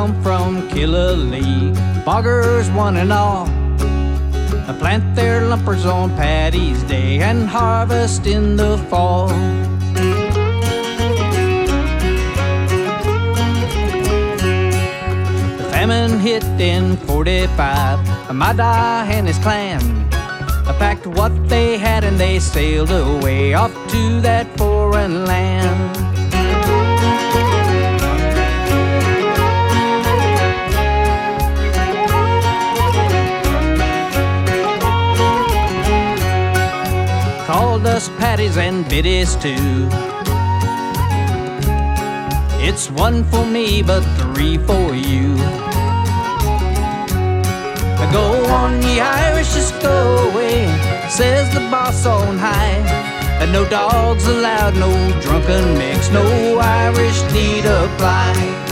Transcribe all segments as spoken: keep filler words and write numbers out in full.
come from Killalea, boggers one and all. Plant their lumpers on Paddy's Day and harvest in the fall. The famine hit in forty-five. Madai and his clan packed what they had and they sailed away off to that foreign land. Called us Paddies and Biddies too. It's one for me but three for you. Go on, ye Irish, just go away, says the boss on high. And no dogs allowed, no drunken mix, no Irish need apply.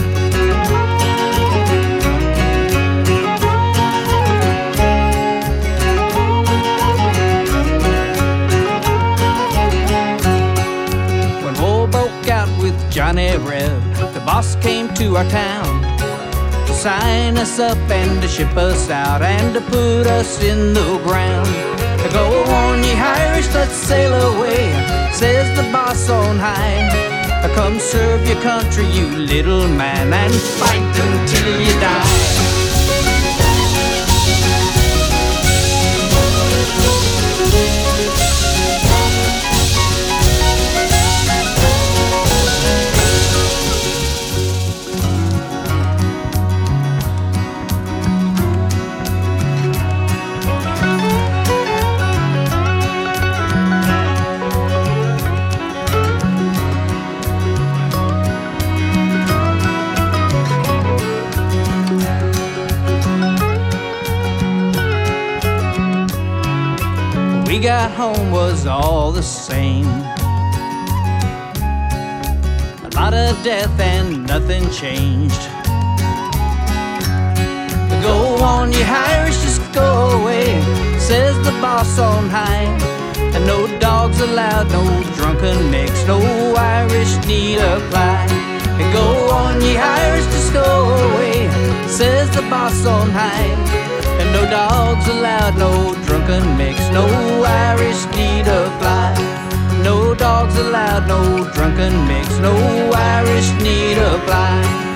When war broke out with Johnny Reb, the boss came to our town to sign us up and to ship us out and to put us in the ground. Go on, ye Irish, let's sail away, says the boss on high. Come serve your country, you little man, and fight until you die. We got home was all the same. A lot of death and nothing changed. Go on, ye Irish, just go away, says the boss on high. And no dogs allowed, no drunken mix, no Irish need apply. And go on, ye Irish, just go away, says the boss on high. And no dogs allowed, no drunken mix, no Irish need apply. No dogs allowed, no drunken mix, no Irish need apply.